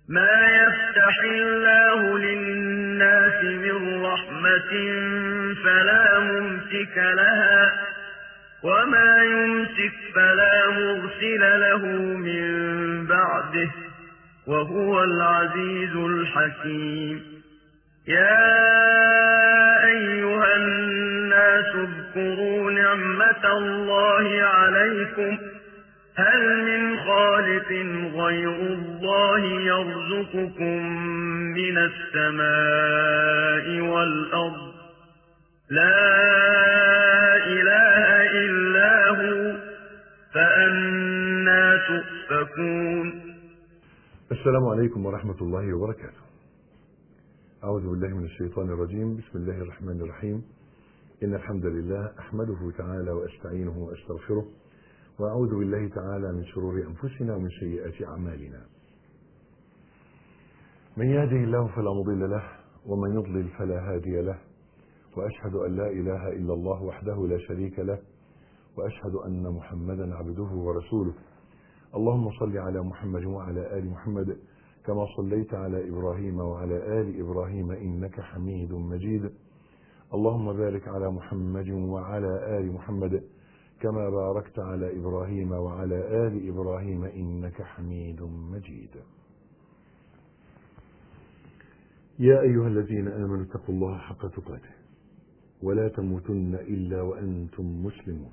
ما يفتح الله للناس من رحمة فلا ممسك لها وما يمسك فلا مرسل له من بعده وهو العزيز الحكيم. يا أيها الناس اذكروا نعمة الله عليكم هل من خالق غير الله يرزقكم من السماء والأرض لا إله إلا هو فأنى تؤفكون. السلام عليكم ورحمة الله وبركاته. أعوذ بالله من الشيطان الرجيم. بسم الله الرحمن الرحيم. إن الحمد لله أحمده تعالى وأستعينه وأستغفره وأعوذ بالله تعالى من شرور أنفسنا ومن سيئات أعمالنا. من يهده الله فلا مضل له ومن يضلل فلا هادي له، وأشهد أن لا إله إلا الله وحده لا شريك له، وأشهد أن محمدا عبده ورسوله. اللهم صل على محمد وعلى آل محمد كما صليت على إبراهيم وعلى آل إبراهيم إنك حميد مجيد. اللهم بارك على محمد وعلى آل محمد كما باركت على إبراهيم وعلى آل إبراهيم إنك حميد مجيد. يا أيها الذين آمنوا اتقوا الله حق تقاته ولا تموتن إلا وأنتم مسلمون.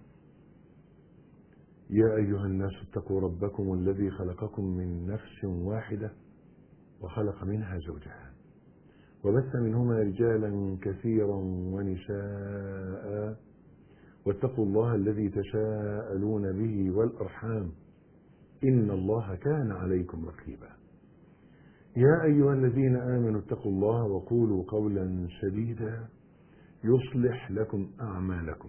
يا أيها الناس اتقوا ربكم الذي خلقكم من نفس واحدة وخلق منها زوجها وبث منهما رجالا كثيرا ونساء واتقوا الله الذي تساءلون به والأرحام إن الله كان عليكم رقيبا. يا أيها الذين آمنوا اتقوا الله وقولوا قولا سديدا يصلح لكم أعمالكم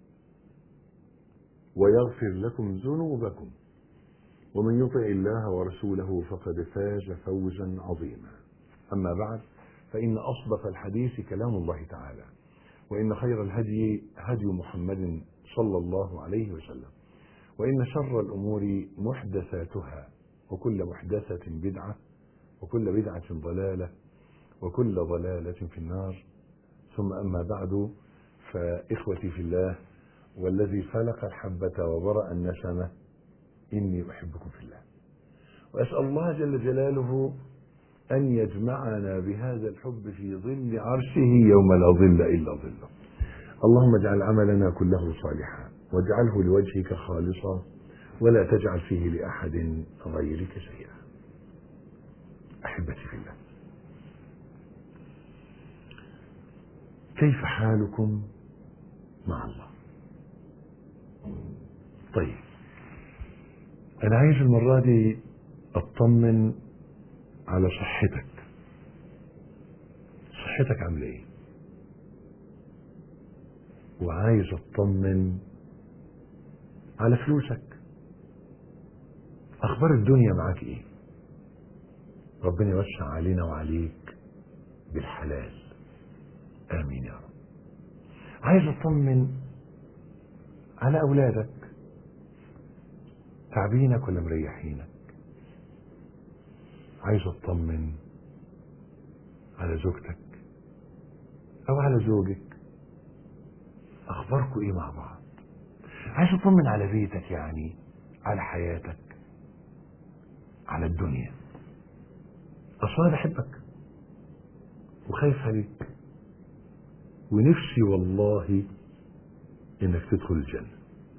ويغفر لكم ذنوبكم، ومن يطع الله ورسوله فقد فاز فوزا عظيما. أما بعد، فإن أصدق الحديث كلام الله تعالى، وإن خير الهدي هدي محمد صلى الله عليه وسلم، وإن شر الأمور محدثاتها، وكل محدثة بدعة، وكل بدعة ضلالة، وكل ضلالة في النار. ثم أما بعد، فإخوتي في الله والذي فلق الحبة وبرأ النسمة إني أحبكم في الله، وأسأل الله جل جلاله أن يجمعنا بهذا الحب في ظل عرشه يوم لا ظل إلا ظله. اللهم اجعل عملنا كله صالحا واجعله لوجهك خالصا ولا تجعل فيه لأحد غيرك شيئا. أحبتي في الله، كيف حالكم مع الله؟ طيب، أنا عايز المرة دي أطمن على صحتك. صحتك عاملة إيه؟ وعايز أطمن على فلوسك. أخبار الدنيا معاك إيه؟ ربنا يوسع علينا وعليك بالحلال، آمين يا رب. عايز أطمن على أولادك، تعبينك ولا مريحينك؟ عايز أطمن على زوجتك أو على زوجك، أخباركم إيه مع بعض؟ عايز أطمن على بيتك، يعني على حياتك، على الدنيا. أصلا أنا بحبك وخايف عليك ونفسي والله إنك تدخل الجنة.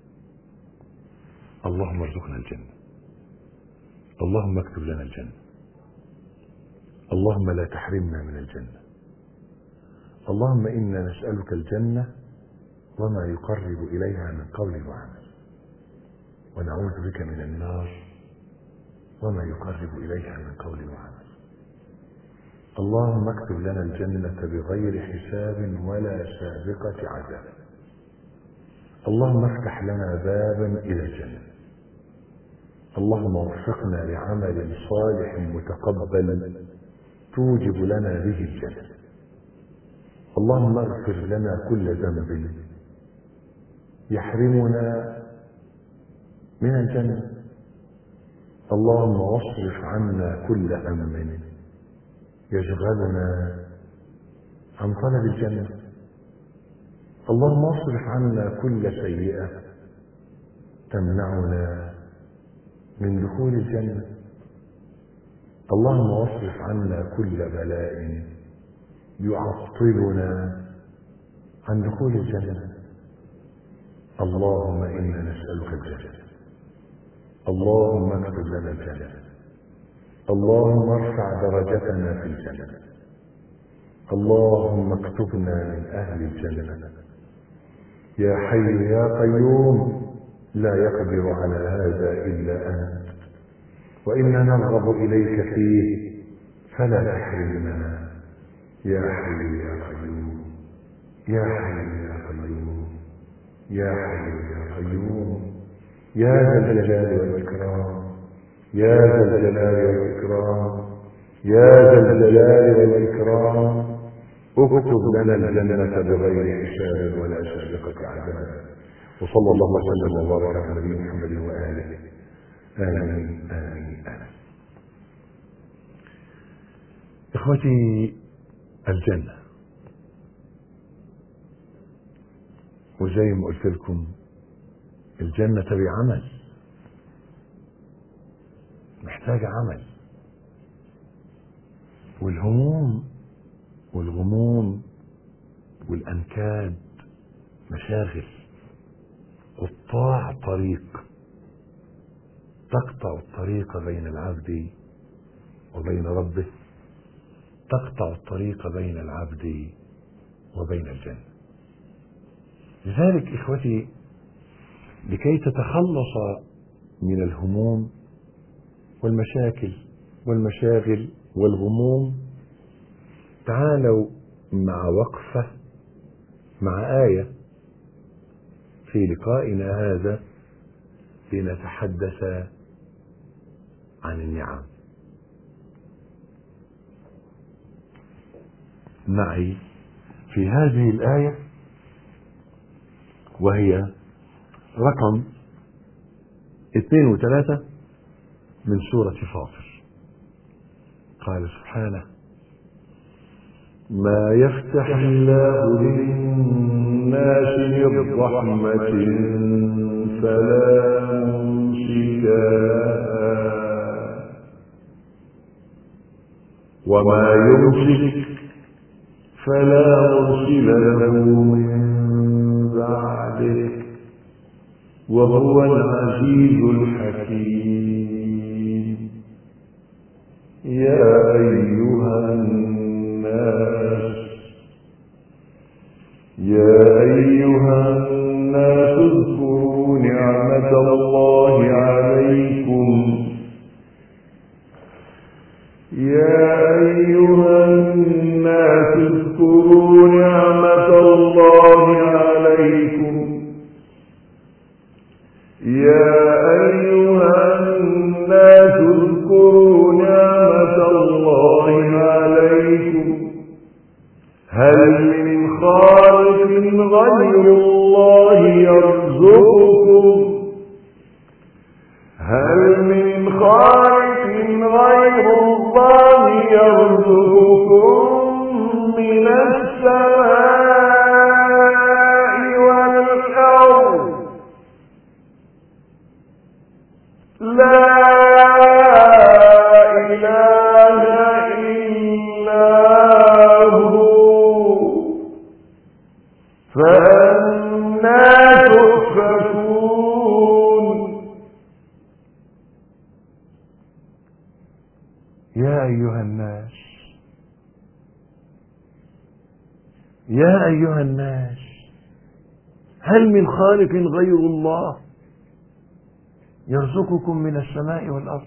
اللهم ارزقنا الجنة، اللهم اكتب لنا الجنة، اللهم لا تحرمنا من الجنة. اللهم إنا نسألك الجنة وما يقرب إليها من قول وعمل، ونعوذ بك من النار وما يقرب إليها من قول وعمل. اللهم اكتب لنا الجنة بغير حساب ولا سابقة عذاب. اللهم افتح لنا بابا إلى الجنة. اللهم وفقنا لعمل صالح متقبل توجب لنا به الجنة. اللهم اغفر لنا كل ذنب يحرمنا من الجنة. اللهم واصرف عنا كل هم يشغلنا عن طلب الجنة. اللهم واصرف عنا كل سيئة تمنعنا من دخول الجنة. اللهم واصرف عنا كل بلاء يعطلنا عن دخول الجنة. اللهم إنا نسألك الجنة. اللهم اكتب لنا الجنة. اللهم ارفع درجتنا في الجنة. اللهم اكتبنا من أهل الجنة. يا حي يا قيوم، لا يقدر على هذا إلا أنت، وإنا نرغب إليك فيه فلا تحرمنا. يا حي يا قيوم، يا حي يا قيوم، يا حي يا قيوم، يا ذا الجلال والإكرام، يا ذا الجلال والإكرام، يا ذا الجلال والإكرام. اكتب لنا الجنة بغير حساب ولا سابقة عذاب. وصلى الله وسلم وبارك على نبينا محمد وآله. آمين آمين آمين. إخوتي، الجنة، وزي ما قلت لكم الجنة بعمل، محتاجة عمل. والهموم والغموم والأنكاد مشاغل، قطاع طريق تقطع الطريق بين العبد وبين ربه، تقطع الطريق بين العبد وبين الجنة. لذلك إخوتي، لكي تتخلص من الهموم والمشاكل والمشاغل والغموم، تعالوا مع وقفة مع آية في لقائنا هذا لنتحدث عن النعم. معي في هذه الآية، وهي رقم 2 و3 من سورة فاطر. قال سبحانه: ما يفتح الله للناس من رحمة فلا ممسك لها وما يمسك فلا مرسل له من بعده وهو العزيز الحكيم. يا أيها الناس اذكروا نعمة الله عليكم. يا أيها الناس اذكروا نعمة الله عليكم. يا أيها الناس اذكروا نعمة الله عليكم. هل من خالق غير الله يرزقكم؟ هل من خالق غير الله يرزقكم من السماء والأرض؟ لا إله إلا هو، فأنى تؤفكون. يا أيها الناس، يا أيها الناس، هل من خالق غير الله يرزقكم من السماء والأرض؟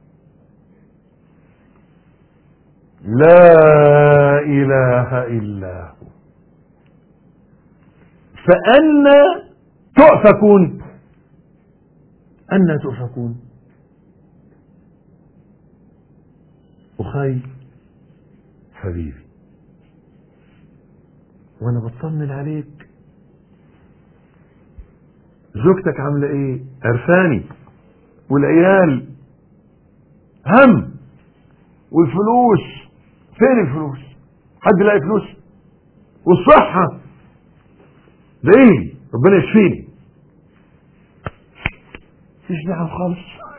لا إله إلا هو، فأنى تؤفكون. أنى تؤفكون؟ أخي حبيبي، وأنا بطمن عليك، زوجتك عاملة إيه؟ قرفاني، والعيال هم والفلوس. فين الفلوس؟ حد يلاقي فلوس؟ والصحة ليه؟ ربنا يشفيني. فيش نعم خالص،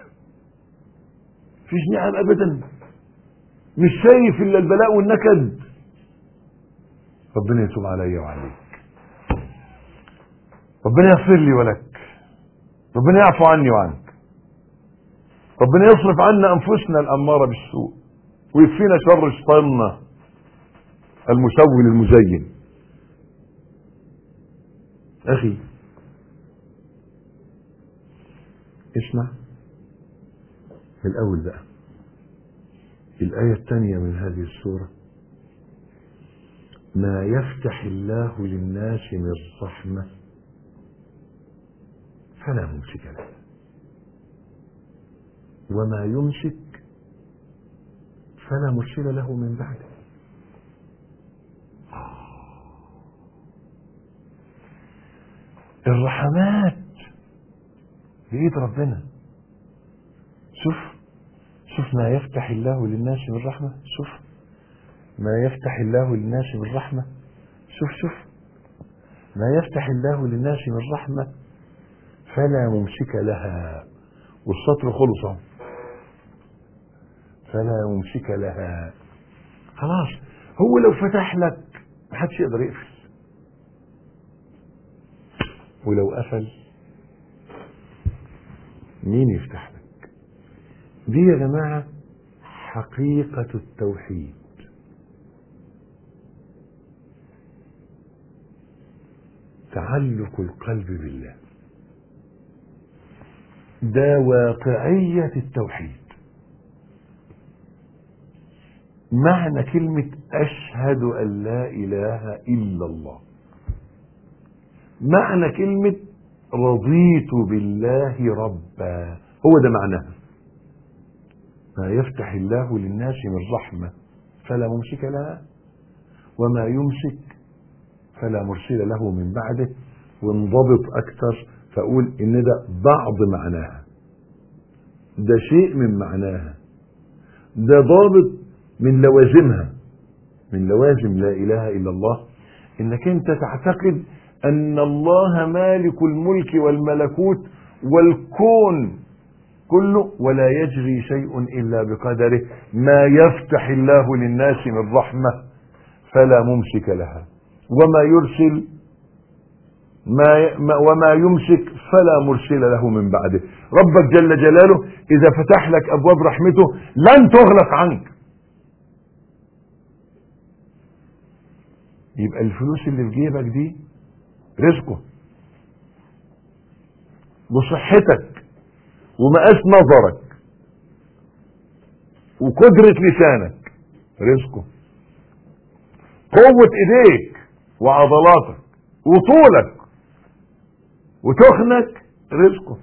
فيش نعم ابدا، مش شايف الا البلاء والنكد. ربنا يتوب علي وعليك، ربنا يغفر لي ولك، ربنا يعفو عني وعنك، ربنا يصرف عنا انفسنا الاماره بالسوء ويكفينا شر شيطاننا المسول المزين. اخي اسمع الاول بقى الايه الثانيه من هذه السوره: ما يفتح الله للناس من رحمه فلا ممسك له وما يمسك فلا مرسل له من بعده. الرحمات بإيد ربنا. شوف ما يفتح الله للناس من رحمة. شوف ما يفتح الله للناس من رحمة. شوف ما يفتح الله للناس من رحمة فلا ممسك لها، والسطر خلص فلا ممسك لها. خلاص، هو لو فتح لك محدش يقدر يقفل، ولو قفل مين يفتح لك؟ دي يا جماعة حقيقة التوحيد. تعلق القلب بالله، ده واقعية التوحيد. معنى كلمة أشهد أن لا إله إلا الله، معنى كلمة رضيت بالله ربا، هو ده معناها. ما يفتح الله للناس من رحمة فلا ممسك لها وما يمسك فلا مرسل له من بعده. وانضبط أكثر فأقول إن ده بعض معناها، ده شيء من معناها، ده ضابط من لوازمها، من لوازم لا إله إلا الله، إنك أنت تعتقد أن الله مالك الملك والملكوت والكون كله ولا يجري شيء إلا بقدره. ما يفتح الله للناس من رحمة فلا ممسك لها وما يرسل وما يمسك فلا مرسل له من بعده. ربك جل جلاله إذا فتح لك أبواب رحمته لن تغلق عنك. يبقى الفلوس اللي في جيبك دي رزقه، وصحتك ومقاس نظرك وقدرة لسانك رزقه، قوة ايديك وعضلاتك وطولك وتخنك رزقه،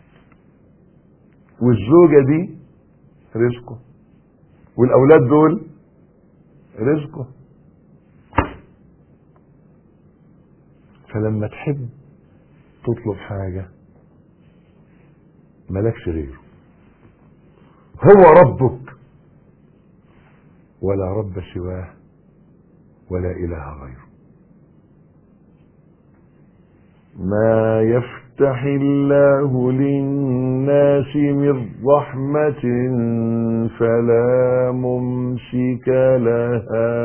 والزوجة دي رزقه، والاولاد دول رزقه. فلما تحب تطلب حاجة ملكش غيره، هو ربك ولا رب سواه ولا إله غيره. ما يفتح الله للناس من رحمة فلا ممسك لها.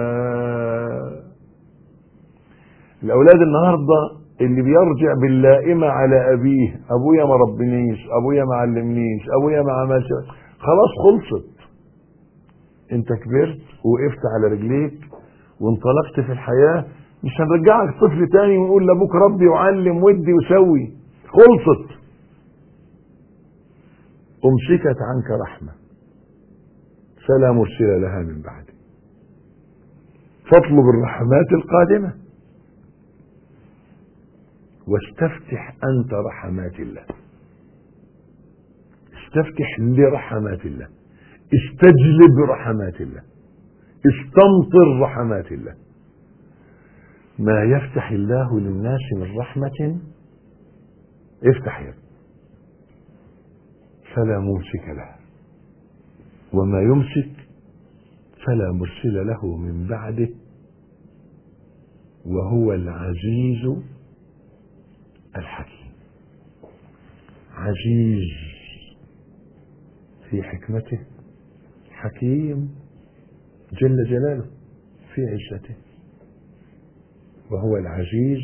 الأولاد النهاردة اللي بيرجع باللائمة على أبيه: أبويا ما ربنيش، أبويا ما علمنيش، أبويا ما عملش، خلاص خلصت. أنت كبرت ووقفت على رجليك وانطلقت في الحياة، مش هنرجعك طفل تاني ونقول لأبوك ربي وعلم ودي وسوي. خلصت، أمسكت عنك رحمة فلا مرسل لها من بعده. فاطلب الرحمات القادمة واستفتح أنت رحمات الله. استفتح لرحمات الله، استجلب رحمات الله، استمطر رحمات الله. ما يفتح الله للناس من رحمة افتح يد فلا ممسك لها وما يمسك فلا مرسل له من بعده وهو العزيز الحكيم. عزيز في حكمته، حكيم جل جلاله في عزته، وهو العزيز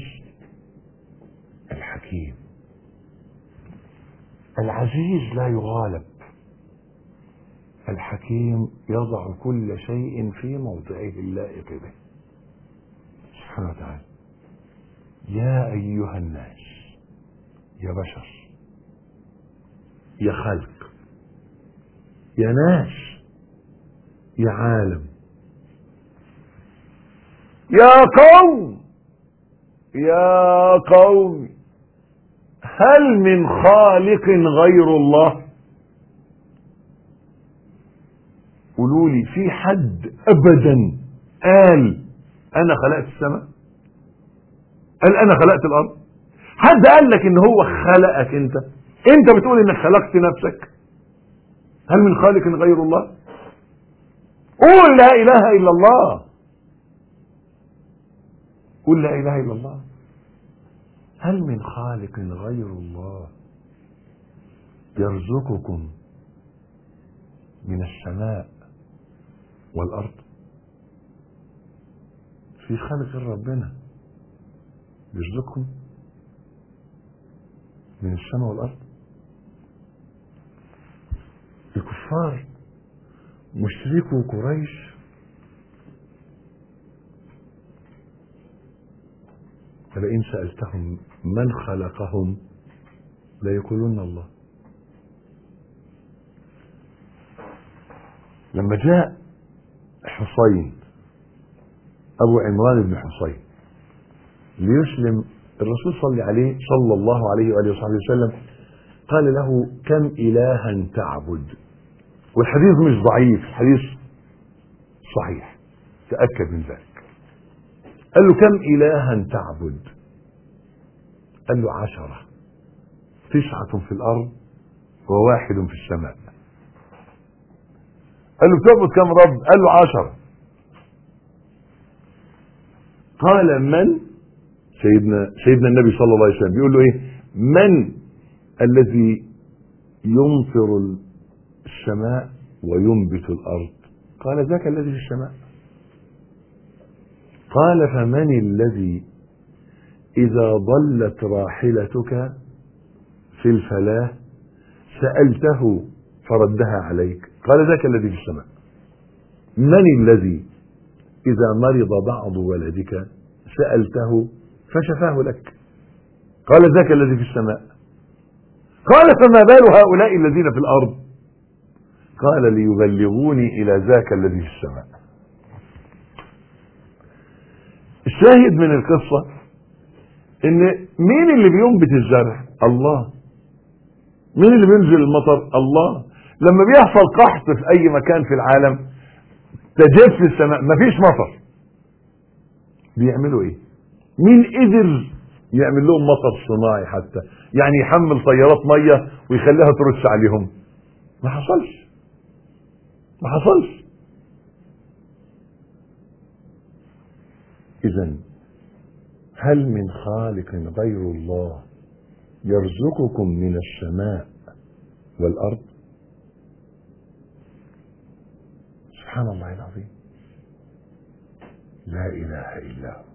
الحكيم. العزيز لا يغالب، الحكيم يضع كل شيء في موضعه اللائق به سبحانه وتعالى. يا أيها الناس، يا بشر، يا خلق، يا ناس، يا عالم، يا قوم، يا قوم، هل من خالق غير الله؟ قولوا لي، في حد ابدا قال انا خلقت السماء؟ قال انا خلقت الارض؟ حد قال لك ان هو خلقك انت بتقول انك خلقت نفسك؟ هل من خالق غير الله؟ قول لا اله الا الله، قول لا اله الا الله. هل من خالق غير الله يرزقكم من السماء والارض؟ في خالق غير ربنا يرزقكم من السماء والارض؟ الكفار مشركو قريش فلئن سألتهم من خلقهم ليقولون الله. لما جاء حسين أبو عمران بن حسين ليسلم الرسول صلى الله عليه وآله وصحبه وسلم، قال له كم إلها تعبد؟ والحديث مش ضعيف، الحديث صحيح، تأكد من ذلك. قال له كم إلها تعبد؟ قال له 10، 9 في الأرض و1 في السماء. قال له تعبد كم رب؟ قال له 10. قال من؟ سيدنا النبي صلى الله عليه وسلم بيقول له ايه؟ من الذي يمطر السماء وينبت الأرض؟ قال ذاك الذي في السماء. قال فمن الذي إذا ضلت راحلتك في الفلاة سألته فردها عليك؟ قال ذاك الذي في السماء. من الذي إذا مرض بعض ولدك سألته فشفاه لك؟ قال ذاك الذي في السماء. قال فما بال هؤلاء الذين في الأرض؟ قال ليبلغوني إلى ذاك الذي في السماء. الشاهد من القصة ان مين اللي بينبت الزرع؟ الله. مين اللي بينزل المطر؟ الله. لما بيحصل قحط في اي مكان في العالم تجف السماء مفيش مطر، بيعملوا ايه؟ مين قدر يعمل لهم مطر صناعي حتى؟ يعني يحمل طيارات ميه ويخليها ترش عليهم؟ ما حصلش. إذن هل من خالق غير الله يرزقكم من السماء والأرض؟ سبحان الله العظيم، لا إله إلا هو.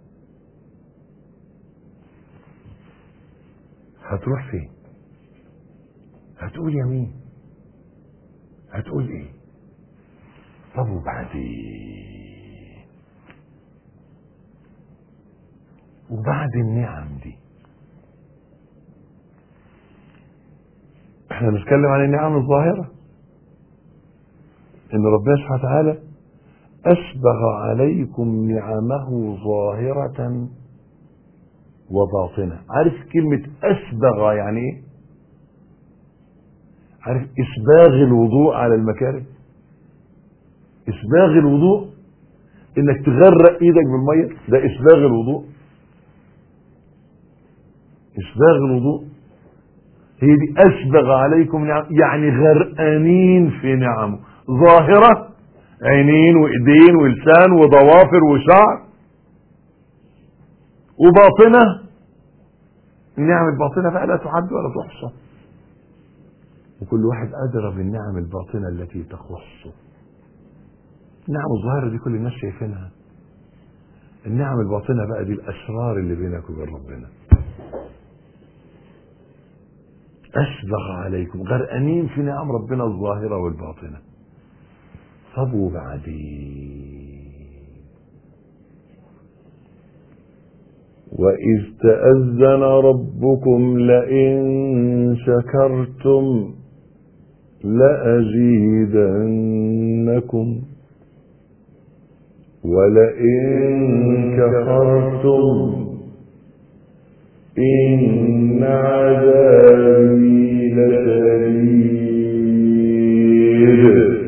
هتروح فين؟ هتقول يمين؟ هتقول ايه؟ طب وبعد النعم دي احنا نتكلم عن النعم الظاهرة، ان ربنا سبحانه وتعالى اسبغ عليكم نعمه ظاهرة وباطنة. عارف كلمة اسبغ يعني ايه؟ عارف اسباغ الوضوء على المكاره؟ اسباغ الوضوء انك تغرق ايدك بالمية، ده اسباغ الوضوء. اسباغ الوضوء هي دي. اسبغ عليكم نعم يعني غرقانين في نعمه. ظاهرة، عينين وايدين ولسان وضوافر وشعر، وباطنة، النعم الباطنة بقى لا تعد ولا تحصى، وكل واحد أدرى بالنعم الباطنة التي تخصه. النعم الظاهرة دي كل الناس شايفينها، النعم الباطنة بقى دي الأسرار اللي بينك وبين ربنا. أسبغ عليكم، غرقانين في نعم ربنا الظاهرة والباطنة. طب وبعدين وإذ تأذن ربكم لئن شكرتم لأزيدنكم ولئن كفرتم إن عذابي لشديد.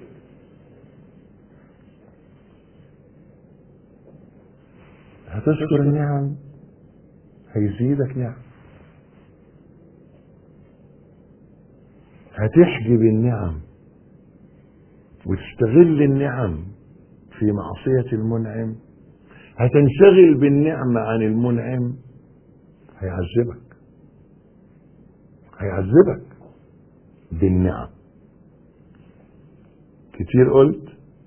هتشكر النعم هيزيدك نعم، هتحجب النعم وتستغل النعم في معصية المنعم، هتنشغل بالنعمة عن المنعم، هيعذبك بالنعم. كتير قلت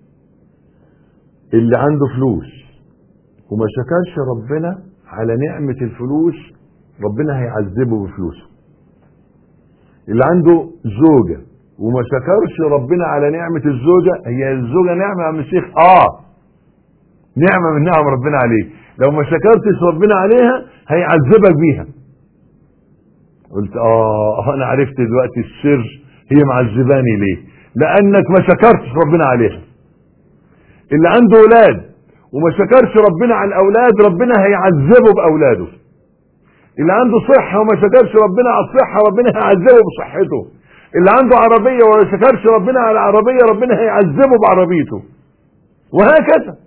اللي عنده فلوس وما شكرش ربنا على نعمة الفلوس ربنا هيعذبه بفلوسه. اللي عنده زوجة وما شكرش ربنا على نعمة الزوجة، هي الزوجة نعمة يا عم الشيخ؟ نعمة من نعم ربنا عليك، لو ما شكرتش ربنا عليها هيعذبك بيها. قلت انا عرفت دلوقتي السر هي معذباني ليه، لانك ما شكرتش ربنا عليها. اللي عنده اولاد وما شكرش ربنا على الاولاد ربنا هيعذبه باولاده. اللي عنده صحة وما شكرش ربنا على الصحة ربنا هيعذبه بصحته. اللي عنده عربية وما شكرش ربنا على العربية ربنا هيعذبه بعربيته، وهكذا.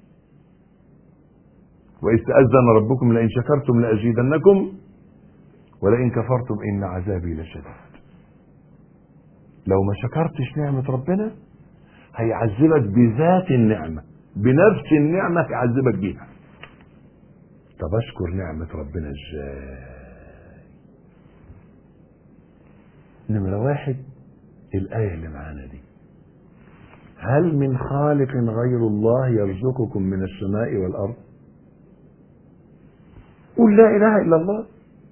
وإذ تأذن ربكم لئن شكرتم لأزيدنكم ولئن كفرتم إن عذابي لشديد. لو ما شكرتش نعمة ربنا هيعذبك بذات النعمة، بنفس النعمة هيعذبك بيها. طب اشكر نعمة ربنا ازاي؟ نمرة واحد الآية اللي معانا دي، هل من خالق غير الله يرزقكم من السماء والأرض؟ قل لا إله إلا الله،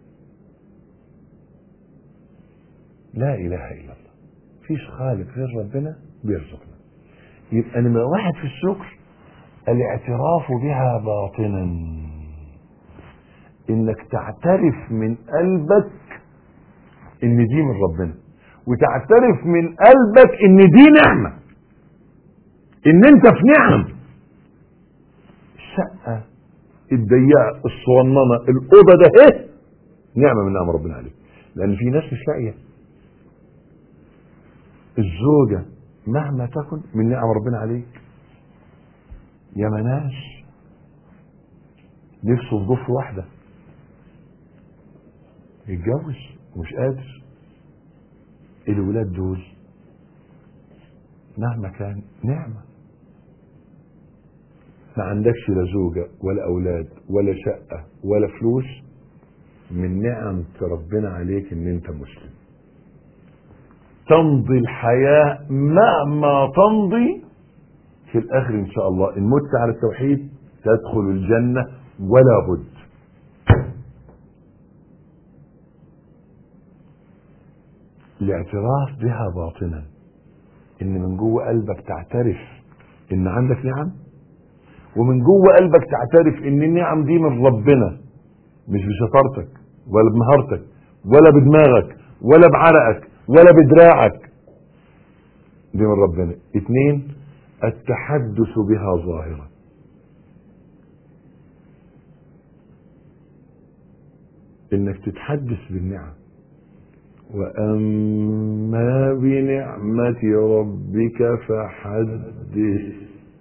لا إله إلا الله، فيش خالق غير ربنا بيرزقنا. يبقى نمرة واحد في الشكر الاعتراف بها باطنا، انك تعترف من قلبك ان دي من ربنا، وتعترف من قلبك ان دي نعمة، ان انت في نعم. الشقة الضيقة الصغننة الأوضة ده نعمة من نعم ربنا عليك، لأن في ناس مش لاقية. الزوجة مهما تكن من نعم ربنا عليك. يا مناس نفسه في ضفة واحدة يتجوز ومش قادر. الولاد دول مهما كان نعمة. ما عندكش لا زوجة ولا أولاد ولا شقة ولا فلوس، من نعم ربنا عليك إن أنت مسلم. تمضي الحياة مهما تمضي، في الآخر إن شاء الله إن مت على التوحيد تدخل الجنة ولا بد. الاعتراف بها باطنا، إن من جوه قلبك تعترف إن عندك نعم، ومن جوه قلبك تعترف إن النعم دي من ربنا، مش بشطارتك ولا بمهارتك ولا بدماغك ولا بعرقك ولا بدراعك، دي من ربنا. 2 التحدث بها ظاهرا، انك تتحدث بالنعم. واما بنعمة ربك فحدث،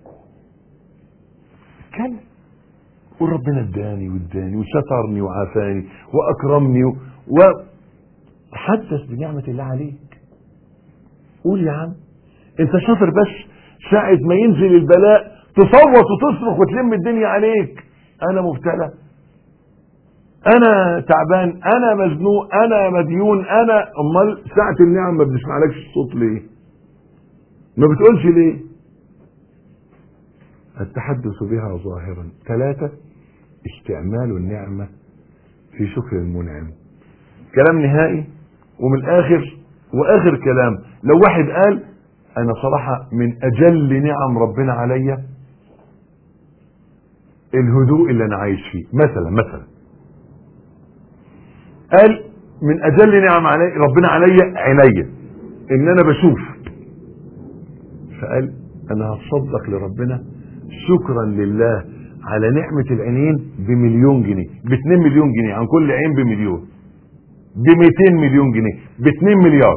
اتكلم قول ربنا اداني واداني وسترني وعافاني واكرمني وحدث بنعمة الله عليك. قول يا عم انت شاطر بس ساعة ما ينزل البلاء تصوت وتصرخ وتلم الدنيا عليك. انا مبتلى، انا تعبان، انا مزنوق، انا مديون، انا. امال ساعة النعم ما بنسمعلكش الصوت ليه؟ ما بتقولش ليه؟ التحدث بها ظاهرا. 3 استعمال النعمة في شكر المنعم. كلام نهائي ومن الاخر واخر كلام. لو واحد قال انا صراحة من اجل نعم ربنا عليا الهدوء اللي انا عايش فيه، مثلا قال من اجل نعم علي ربنا عليا عينيا ان انا بشوف، فقال انا هتصدق لربنا شكرا لله على نعمة العينين ب1,000,000 جنيه، ب2 مليون جنيه، عن كل عين ب1,000,000، ب200 مليون جنيه، ب2 مليار.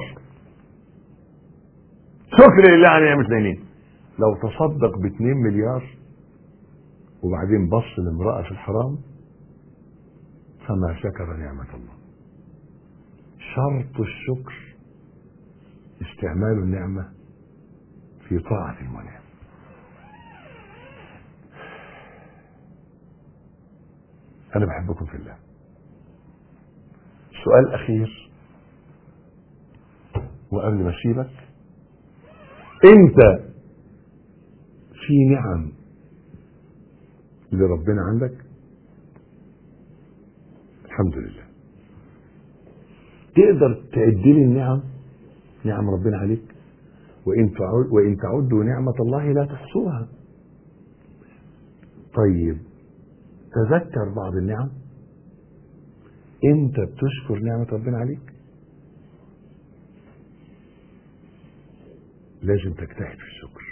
شكر لله على نعمة العينين. لو تصدق ب2 مليار وبعدين بص لامرأة في الحرام فما شكر نعمة الله. شرط الشكر استعمال النعمة في طاعة المنعم. أنا بحبكم في الله. سؤال أخير وقبل ما أسيبك، أنت في نعم لربنا عندك؟ الحمد لله. تقدر تعدلي النعم، نعم ربنا عليك؟ وإن تعدوا نعمة الله لا تحصوها. طيب تذكر بعض النعم. انت بتشكر نعمة ربنا عليك؟ لازم تجتهد في الشكر.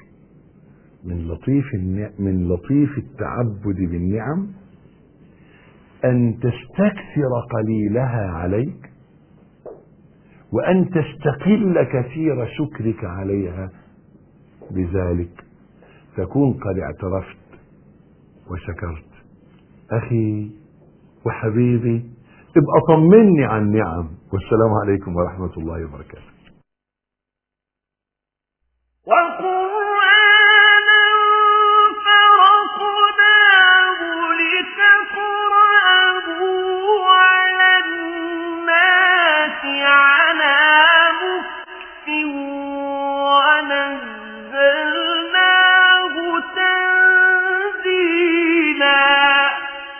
من لطيف التعبد بالنعم ان تستكثر قليلها عليك وان تستقل كثير شكرك عليها. بذلك تكون قد اعترفت وشكرت. اخي وحبيبي ابقى طمني عن النعم. والسلام عليكم ورحمة الله وبركاته.